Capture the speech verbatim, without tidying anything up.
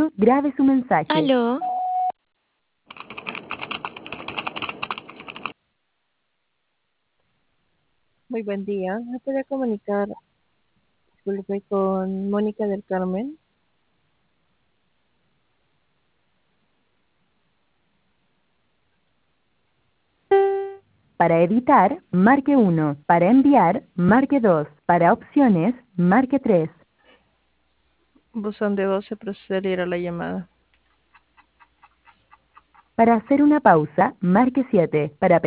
uno, grabe su mensaje. Aló. Muy buen día. ¿Me puede comunicar, disculpe, con Mónica del Carmen? Para editar, marque uno. Para enviar, marque dos. Para opciones, marque tres. Buzón de voz, se procederá a la llamada. Para hacer una pausa, marque siete. Para